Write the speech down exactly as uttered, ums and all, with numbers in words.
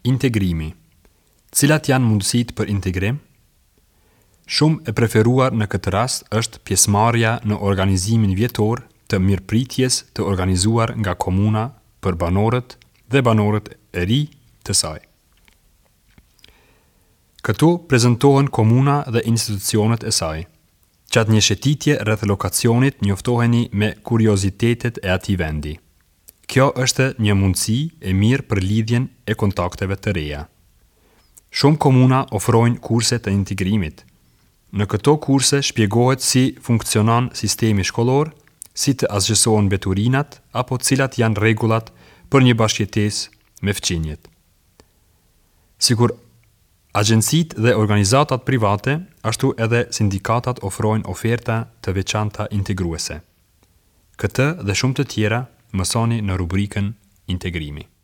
Integrimi. Cilat janë mundësitë për integrim? Shumë e preferuar në këtë rast është pjesëmarrja në organizimin vjetor të mirëpritjes të organizuar nga komuna për banorët dhe banorët e ri të saj. Këtu prezantohen komuna dhe institucionet e saj. Gjatë një shëtitje rreth lokacionit njoftoheni me kuriozitetet e atij vendi. Kjo është një mundësi e mirë për lidhjen e kontakteve të reja. Shumë komuna ofrojnë kurse të integrimit. Në këto kurse shpjegohet si funksionon sistemi shkollor, si të asgjësohen veturinat apo cilat janë rregullat për një bashkëjetesë me fëmijët. Sikur agjencitë dhe organizatat private, ashtu edhe sindikatat ofrojnë oferta të veçanta integruese. Këtë dhe shumë të tjera mësoni në rubrikën Integrimi.